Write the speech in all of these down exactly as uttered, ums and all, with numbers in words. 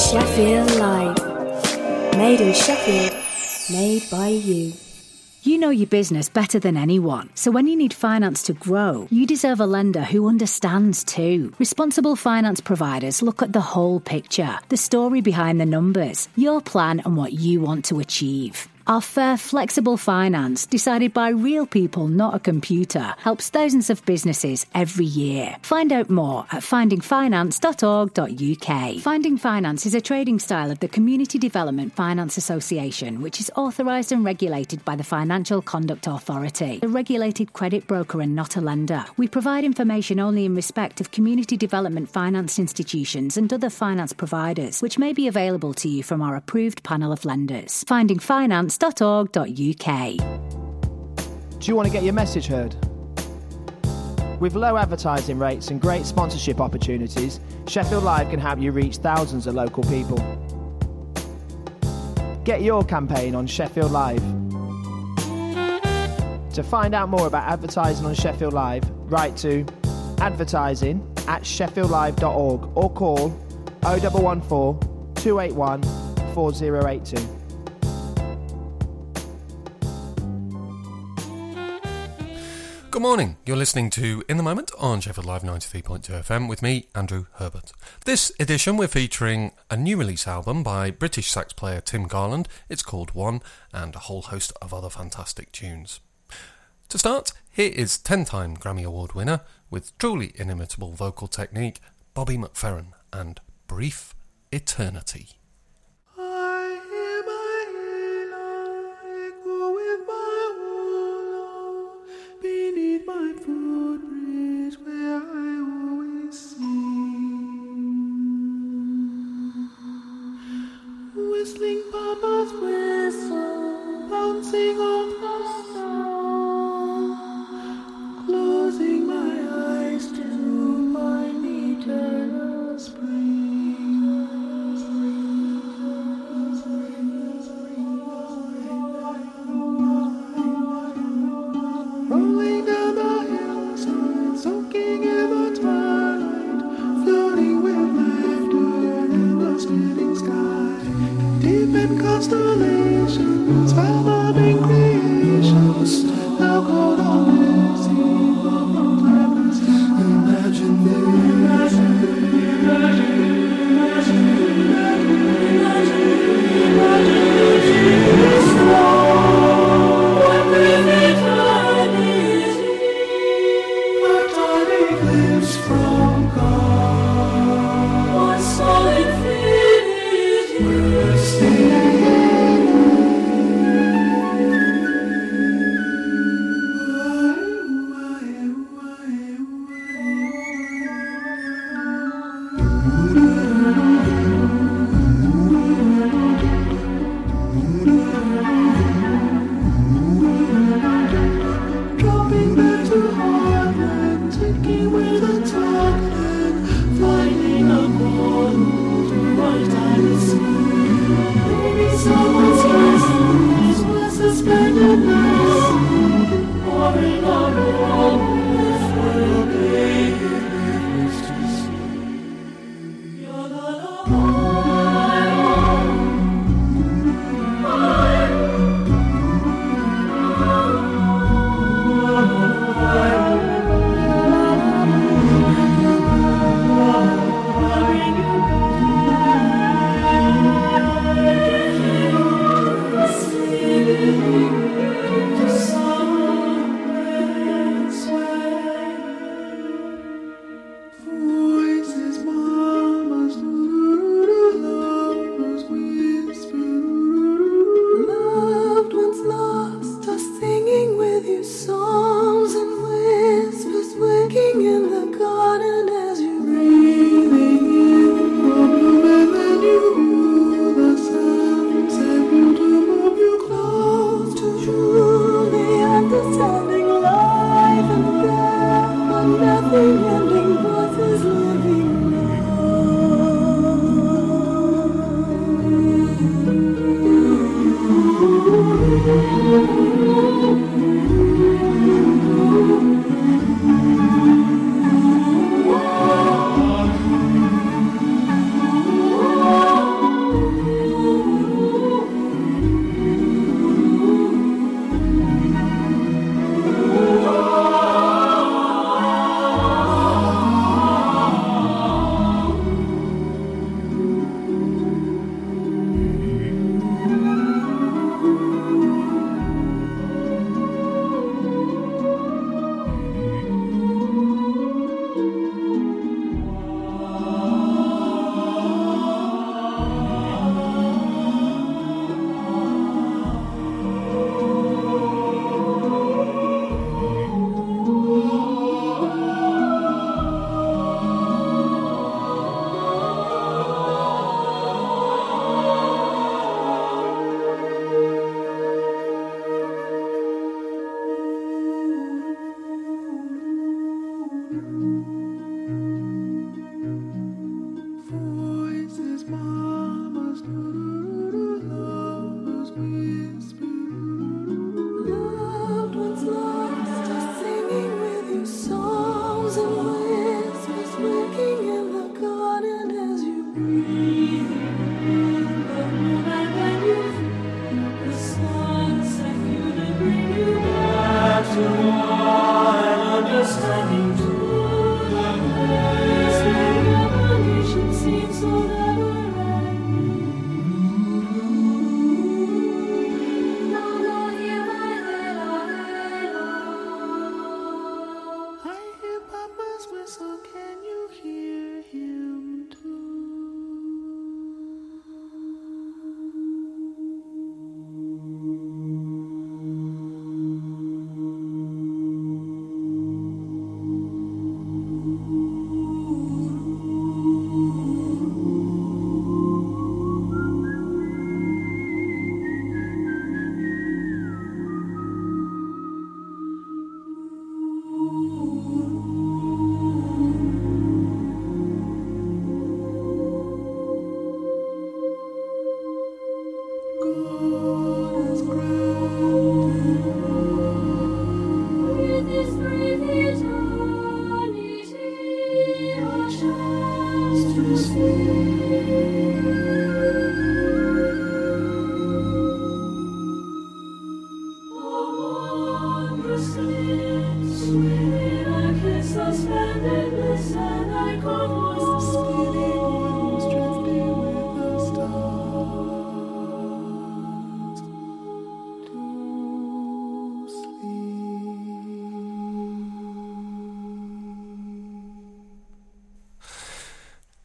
Sheffield Live. Made in Sheffield, made by you. You know your business better than anyone, so when you need finance to grow, you deserve a lender who understands too. Responsible finance providers look at the whole picture, the story behind the numbers, your plan and what you want to achieve. Our fair, flexible finance, decided by real people, not a computer, helps thousands of businesses every year. Find out more at finding finance dot org dot U K. Finding Finance is a trading style of the Community Development Finance Association, which is authorised and regulated by the Financial Conduct Authority, a regulated credit broker and not a lender. We provide information only in respect of community development finance institutions and other finance providers, which may be available to you from our approved panel of lenders. Finding Finance dot org dot U K. Do you want to get your message heard? With low advertising rates and great sponsorship opportunities, Sheffield Live can help you reach thousands of local people. Get your campaign on Sheffield Live. To find out more about advertising on Sheffield Live, write to advertising at sheffield live dot org or call oh one one four, two eight one, four oh eight two. Good morning, you're listening to In the Moment on Sheffield Live ninety-three point two F M with me, Andrew Herbert. This edition we're featuring a new release album by British sax player Tim Garland. It's called One, and a whole host of other fantastic tunes. To start, here is ten-time Grammy Award winner with truly inimitable vocal technique, Bobby McFerrin and Brief Eternity. My footbridge where I always sing, whistling Papa's whistle, bouncing off the snow, closing my eyes to find eternal spring, rolling down the soaking in the twilight, floating with laughter in the spinning sky, deep in constellations, fathoming creations, now called on this eve of gladness. Imagine this, imagine this, imagine from God.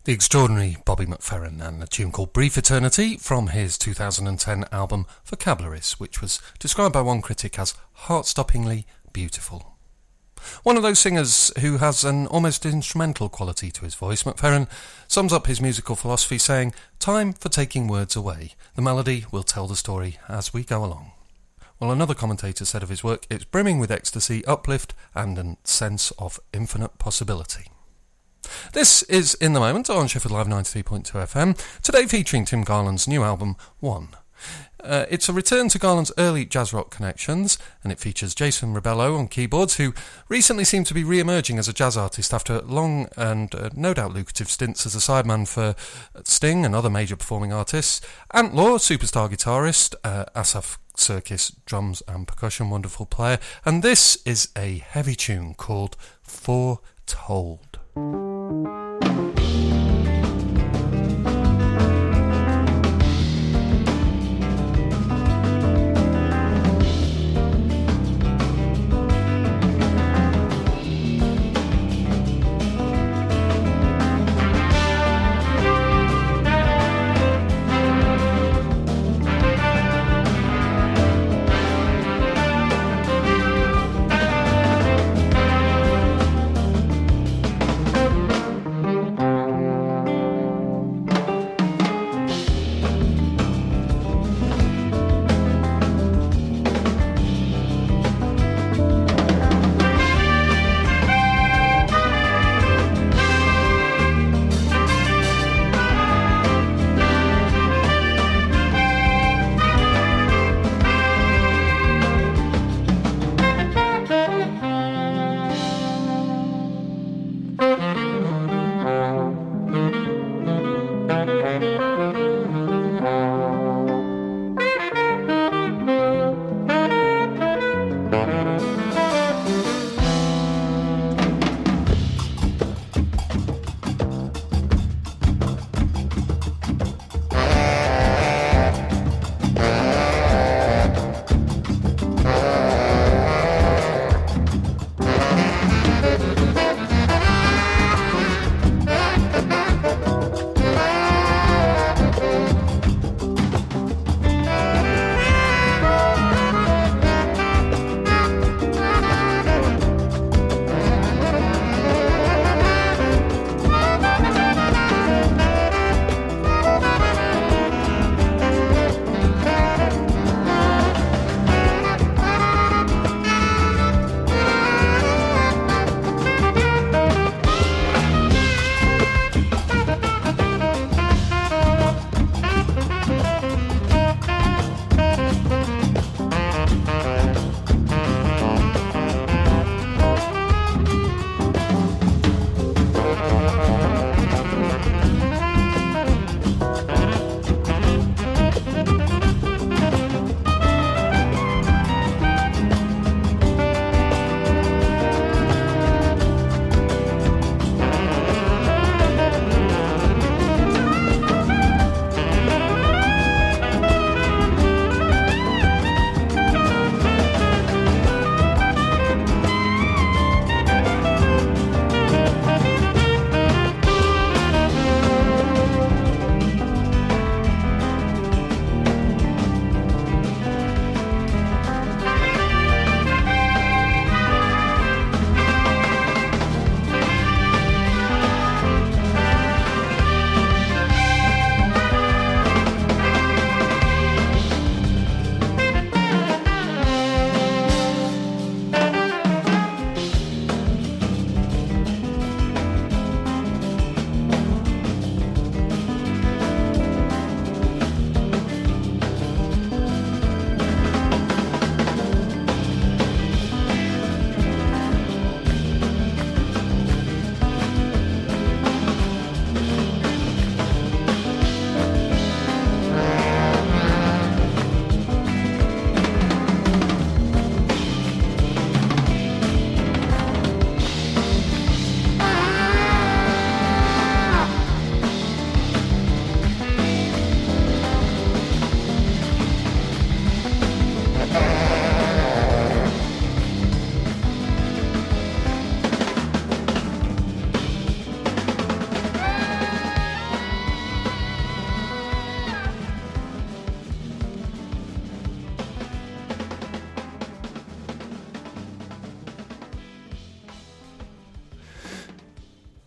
The extraordinary Bobby McFerrin and a tune called Brief Eternity from his two thousand ten album Vocabularies, which was described by one critic as heart-stoppingly beautiful. One of those singers who has an almost instrumental quality to his voice, McFerrin sums up his musical philosophy saying, "Time for taking words away. The melody will tell the story as we go along." While another commentator said of his work, it's brimming with ecstasy, uplift and a sense of infinite possibility. This is In the Moment on Sheffield Live ninety-three point two F M, today featuring Tim Garland's new album, One. Uh, it's a return to Garland's early jazz rock connections, and it features Jason Rebello on keyboards, who recently seemed to be re-emerging as a jazz artist after long and uh, no doubt lucrative stints as a sideman for Sting and other major performing artists. Ant Law, superstar guitarist, uh, Asaf Circus, drums and percussion, wonderful player, and this is a heavy tune called Foretold.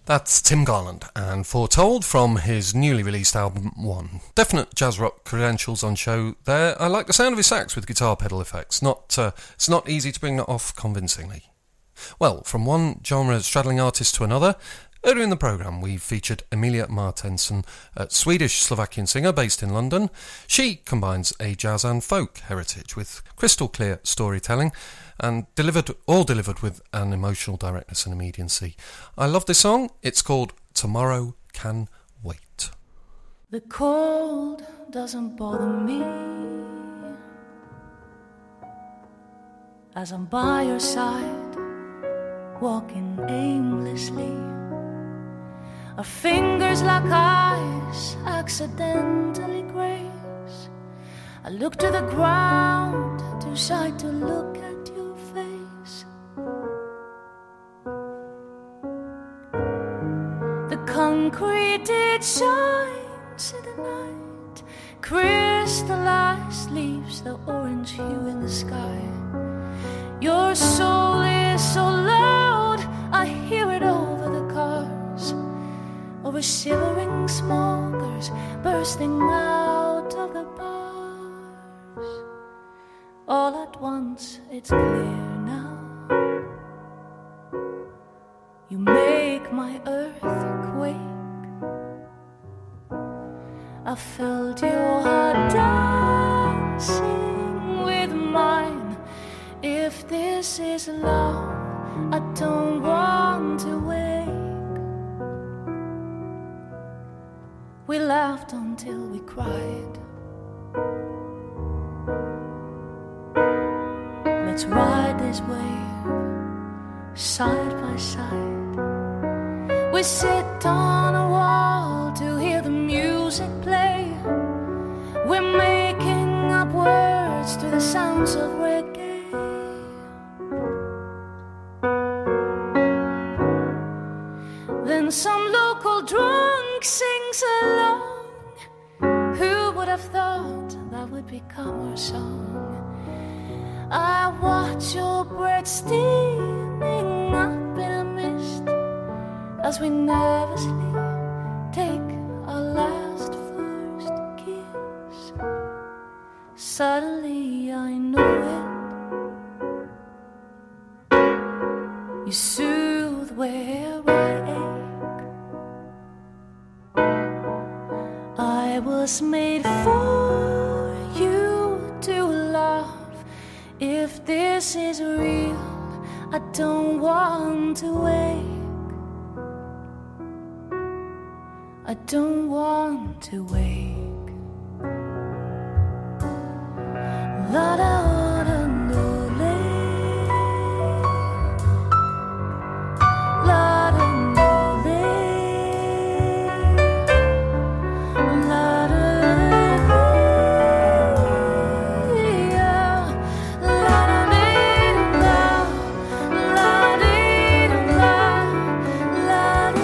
That's Tim Garland and Foretold from his newly released album One. Definite jazz rock credentials on show there. I like the sound of his sax with guitar pedal effects. Not, uh, it's not easy to bring that off convincingly. Well, from one genre straddling artist to another, earlier in the programme we featured Emilia Martensen, a Swedish-Slovakian singer based in London. She combines a jazz and folk heritage with crystal clear storytelling and delivered all delivered with an emotional directness and immediacy. I love this song. It's called Tomorrow Can Wait. The cold doesn't bother me as I'm by your side, walking aimlessly. Our fingers lock eyes, accidentally graze. I look to the ground, too shy to look at your face. The concrete, it shines in the night. Crystallized leaves the orange hue in the sky. Your soul is so loud, I hear it over the cars, over shivering smokers bursting out of the bars. All at once it's clear now, you make my earth quake. I felt your heart dancing with mine. If this is love, I don't want to wake. We laughed until we cried. Let's ride this wave side by side. We sit on a wall to hear the music play. We're making up words to the sounds of reggae. Then some local drunk sings along. Who would have thought that would become our song? I watch your breath steaming up in a mist as we nervously take our last first kiss. Suddenly I know it. You soothe where I ache. I was made for you to love. If this is real, I don't want to wake. I don't want to wake. La da da lo le. La da lo le. La da da yeah. La da da la. La da la. La da.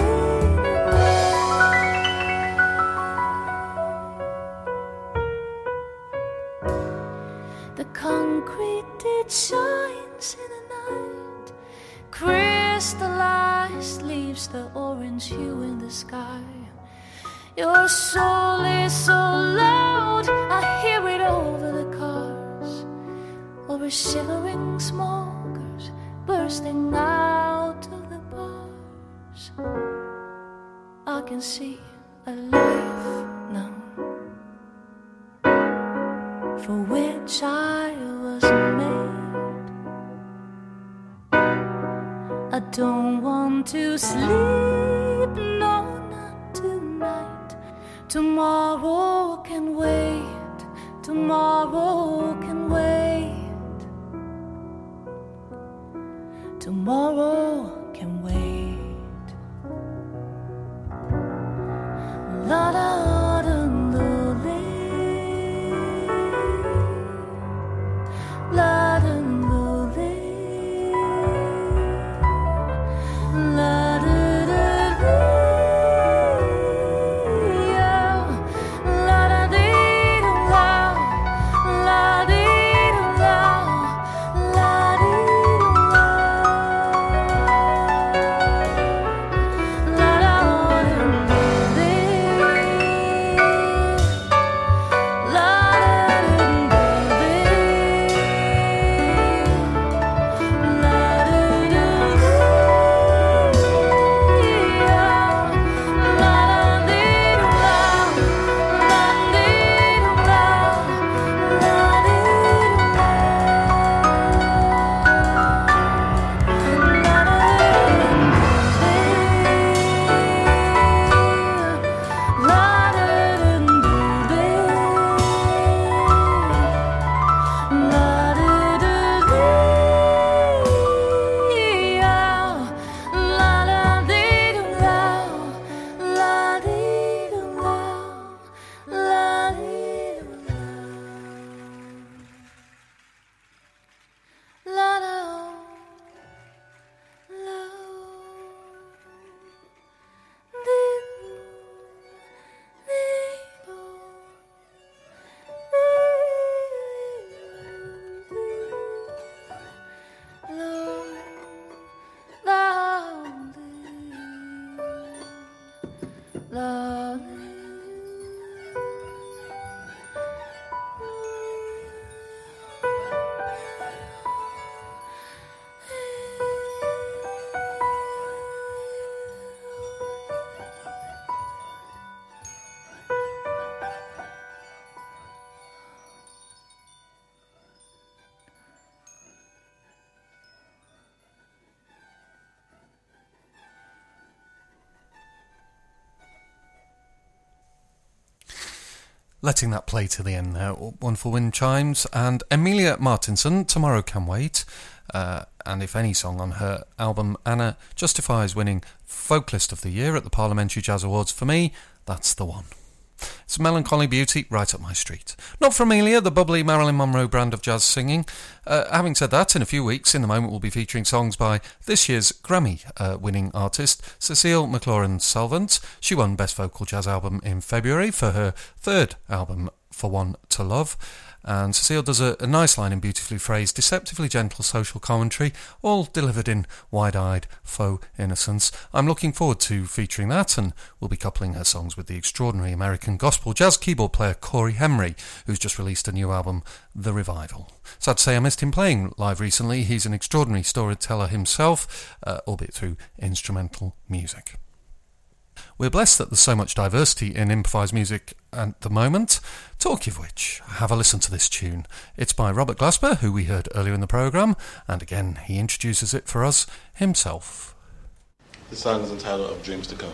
The concrete, it shines in the night. Crystallized leaves the orange hue in the sky. Your soul is so loud, I hear it over the cars, over shivering smokers bursting out of the bars. I can see a life now for which I was made. I don't want to sleep, no, not tonight. Tomorrow can wait, tomorrow can wait. Tomorrow can wait. La da da lo le. La da lo le. La da da da. Yeah. La da dee da la. La dee da la. La dee da la. letting that play to the end there. Wonderful wind chimes. And Emilia Martinson, Tomorrow Can Wait. Uh, and if any song on her album Anna justifies winning Folklist of the Year at the Parliamentary Jazz Awards, for me, that's the one. It's melancholy beauty right up my street. Not for Amelia, the bubbly Marilyn Monroe brand of jazz singing. Uh, having said that, in a few weeks, In the Moment, we'll be featuring songs by this year's Grammy-winning uh, artist, Cecile McLaurin-Salvant. She won Best Vocal Jazz Album in February for her third album, For One to Love. And Cecile does a, a nice line in beautifully phrased, deceptively gentle social commentary, all delivered in wide-eyed faux innocence. I'm looking forward to featuring that, and we'll be coupling her songs with the extraordinary American gospel jazz keyboard player Corey Henry, who's just released a new album, The Revival. Sad to say I missed him playing live recently. He's an extraordinary storyteller himself, uh, albeit through instrumental music. We're blessed that there's so much diversity in improvised music at the moment. Talking of which, have a listen to this tune. It's by Robert Glasper, who we heard earlier in the programme, and again he introduces it for us himself. The song is entitled Of Dreams to Come.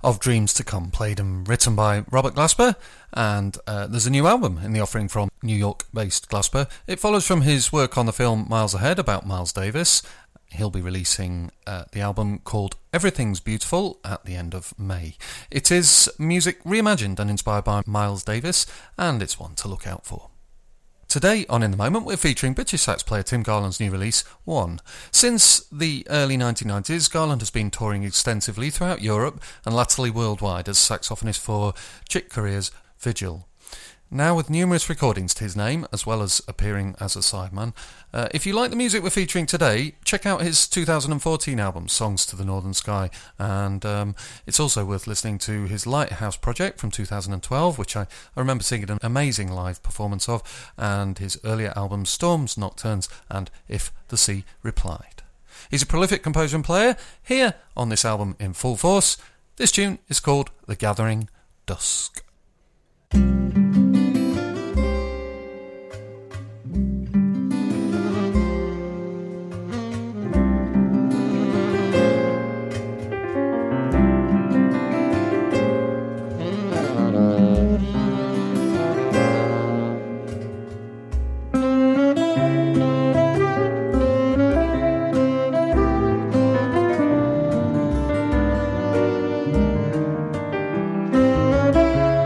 of Dreams to Come, played and written by Robert Glasper, and uh, there's a new album in the offering from New York-based Glasper. It follows from his work on the film Miles Ahead about Miles Davis. He'll be releasing uh, the album called Everything's Beautiful at the end of May. It is music reimagined and inspired by Miles Davis, and it's one to look out for. Today on In the Moment, we're featuring British sax player Tim Garland's new release, One. Since the early nineteen nineties, Garland has been touring extensively throughout Europe and latterly worldwide as saxophonist for Chick Corea's Vigil. Now with numerous recordings to his name, as well as appearing as a sideman. Uh, if you like the music we're featuring today, check out his two thousand fourteen album, Songs to the Northern Sky, and um, it's also worth listening to his Lighthouse project from two thousand twelve, which I, I remember seeing an amazing live performance of, and his earlier albums, Storms, Nocturnes, and If the Sea Replied. He's a prolific composer and player, here on this album in full force. This tune is called The Gathering Dusk. Thank you.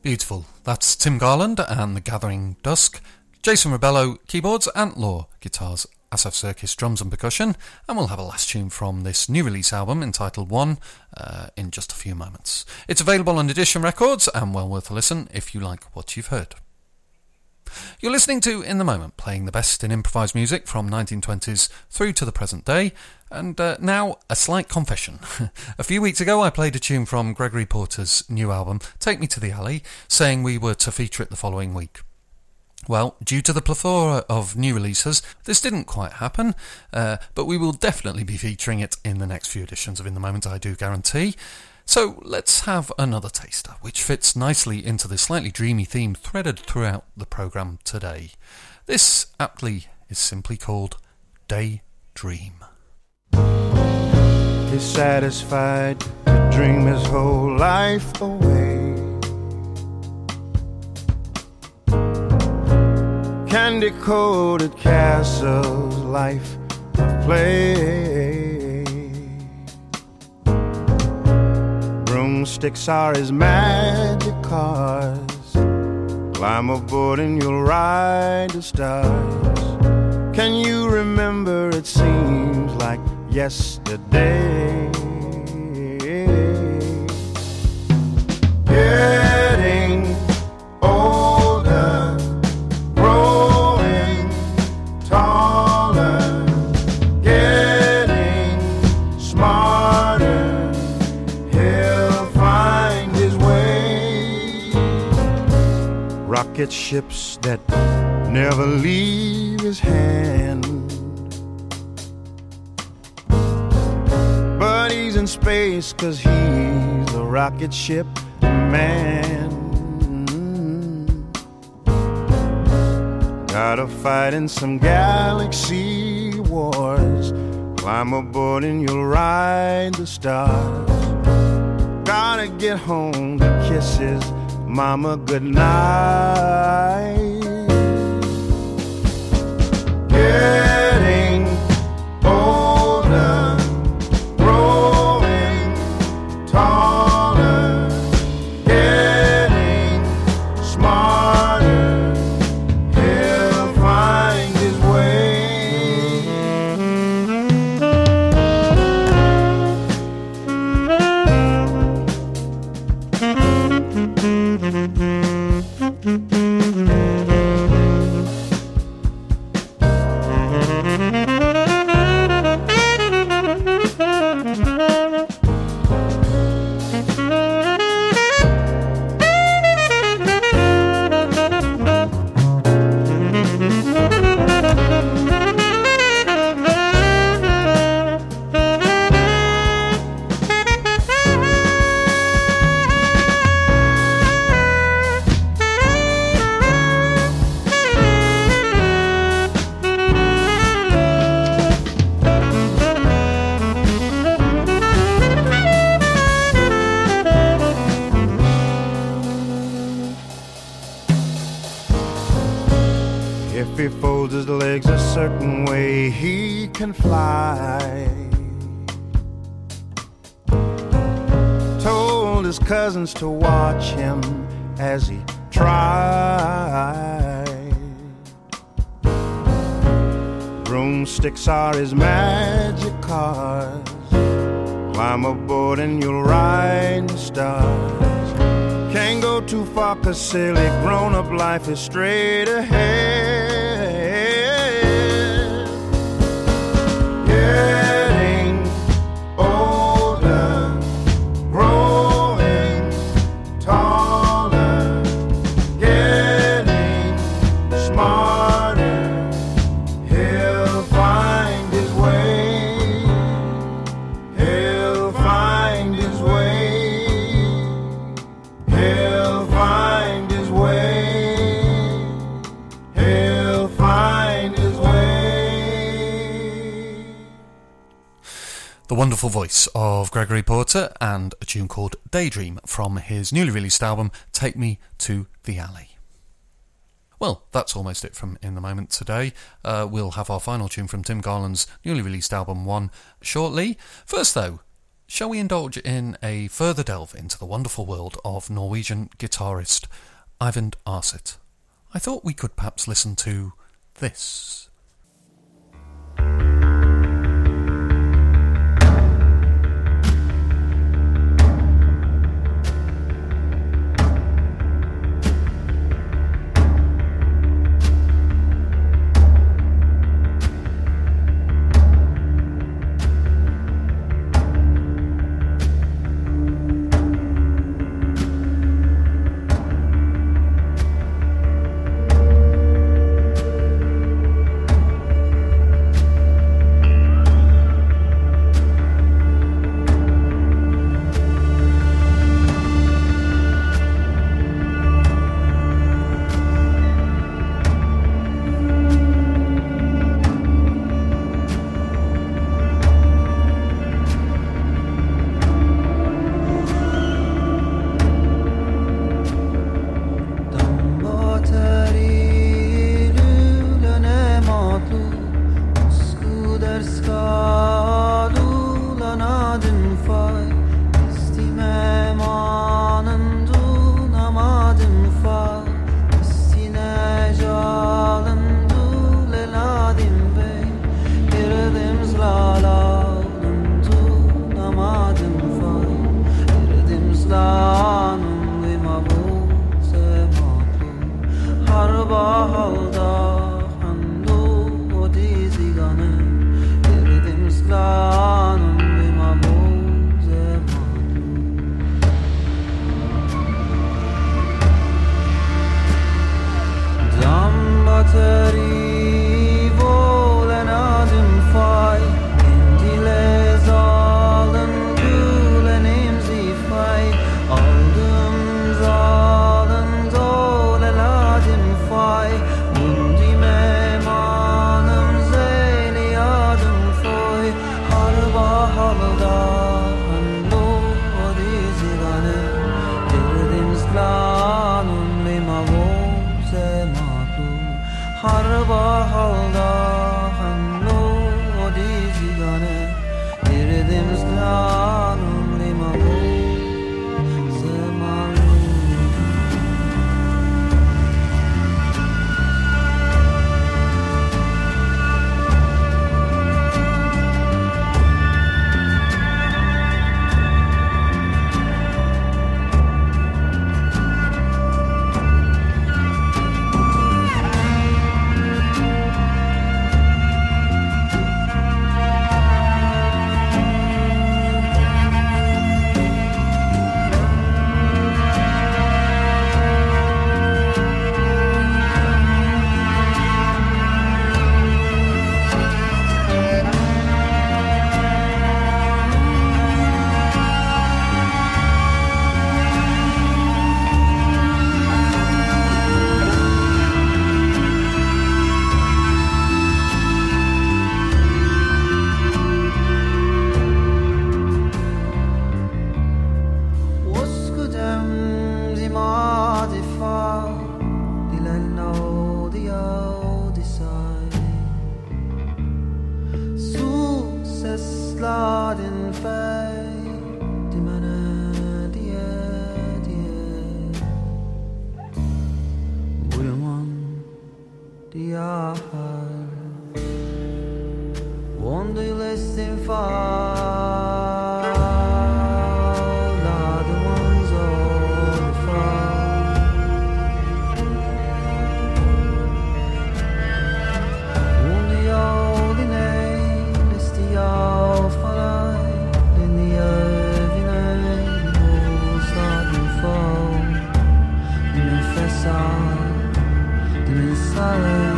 Beautiful. That's Tim Garland and The Gathering Dusk, Jason Rebello, keyboards, Ant Law, guitars, Asaf Circus, drums and percussion, and we'll have a last tune from this new release album entitled One uh, in just a few moments. It's available on Edition Records and well worth a listen if you like what you've heard. You're listening to In the Moment, playing the best in improvised music from nineteen twenties through to the present day. And uh, now, a slight confession. A few weeks ago, I played a tune from Gregory Porter's new album, Take Me to the Alley, saying we were to feature it the following week. Well, due to the plethora of new releases, this didn't quite happen, uh, but we will definitely be featuring it in the next few editions of In the Moment, I do guarantee. So let's have another taster, which fits nicely into the slightly dreamy theme threaded throughout the programme today. This, aptly, is simply called Daydream. He's satisfied to dream his whole life away. Candy-coated castles, life of play. Broomsticks are his magic cars. Climb aboard and you'll ride the stars. Can you remember? It seems like yesterday. Getting older, growing taller, getting smarter. He'll find his way. Rocket ships that never leave his hand. But he's in space 'cause he's the rocket ship man. Gotta fight in some galaxy wars. Climb aboard and you'll ride the stars. Gotta get home to kiss his mama goodnight. Getting older, growing taller, getting smarter. He'll find his way. If he folds his legs a certain way, he can fly. Told his cousins to watch him as he tried. Broomsticks are his magic cars. Climb aboard and you'll ride the stars. Can't go too far 'cause silly grown-up life is straight ahead. Getting older, growing taller, getting smarter. He'll find his way. He'll find his way. He'll find his way. He'll find his way. The wonderful voice of Gregory Porter and a tune called Daydream from his newly released album Take Me to the Alley. Well, that's almost it from In the Moment today. Uh, we'll have our final tune from Tim Garland's newly released album One shortly. First though, shall we indulge in a further delve into the wonderful world of Norwegian guitarist Eyvind Arset? I thought we could perhaps listen to this.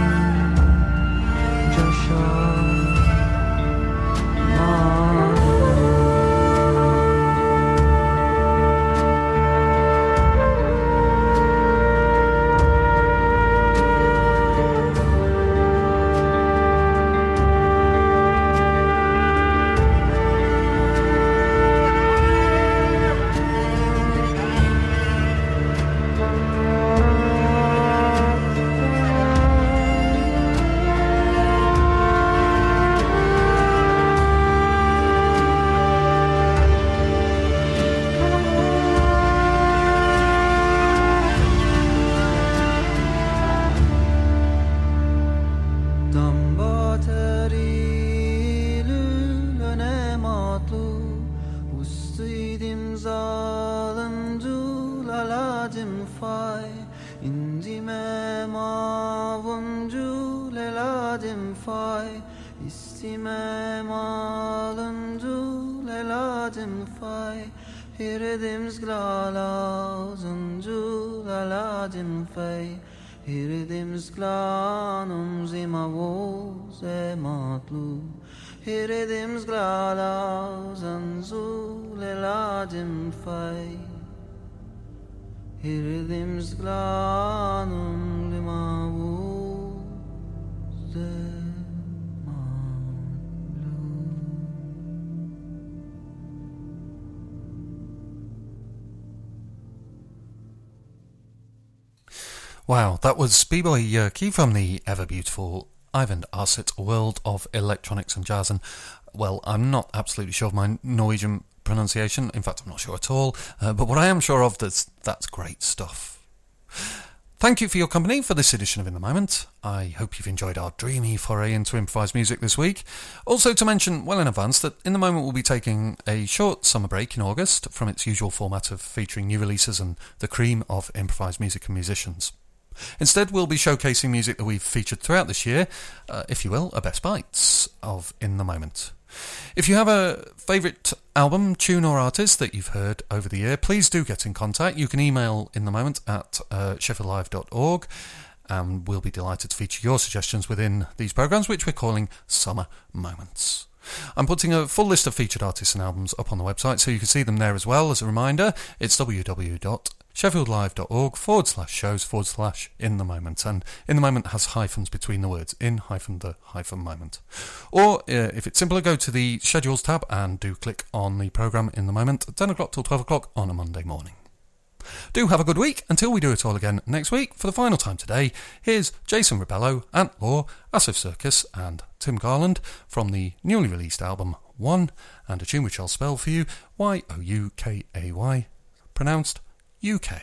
Joshua, leladim fay istimem alındu leladim fay Hiridim zglala zundu leladim fay Hiridim zglanum zimavo zematlu Hiridim zglala zundu leladim fay Hiridim zglanum limavo zematlu Wow, that was B-Boy Yerky from the ever-beautiful Ivan Arset World of Electronics and Jazz. And, well, I'm not absolutely sure of my Norwegian pronunciation. In fact, I'm not sure at all. Uh, but what I am sure of, that's, that's great stuff. Thank you for your company for this edition of In the Moment. I hope you've enjoyed our dreamy foray into improvised music this week. Also to mention, well in advance, that In the Moment will be taking a short summer break in August from its usual format of featuring new releases and the cream of improvised music and musicians. Instead, we'll be showcasing music that we've featured throughout this year, uh, if you will, a best bites of In the Moment. If you have a favourite album, tune or artist that you've heard over the year, please do get in contact. You can email In the Moment at uh, sheffield live dot org, and we'll be delighted to feature your suggestions within these programmes, which we're calling Summer Moments. I'm putting a full list of featured artists and albums up on the website, so you can see them there as well. As a reminder, it's w w w dot sheffield live dot org forward slash shows forward slash in the moment, and In the Moment has hyphens between the words, in hyphen the hyphen moment. Or uh, if it's simpler, go to the schedules tab and do click on the programme In the Moment at ten o'clock till twelve o'clock on a Monday morning. Do have a good week until we do it all again next week. For the final time today, here's Jason Rebello, Ant Law, Asif Circus and Tim Garland from the newly released album One, and a tune which I'll spell for you, Y O U K A Y, pronounced U K.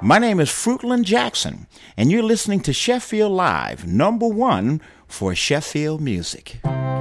My name is Fruitland Jackson, and you're listening to Sheffield Live, number one for Sheffield music.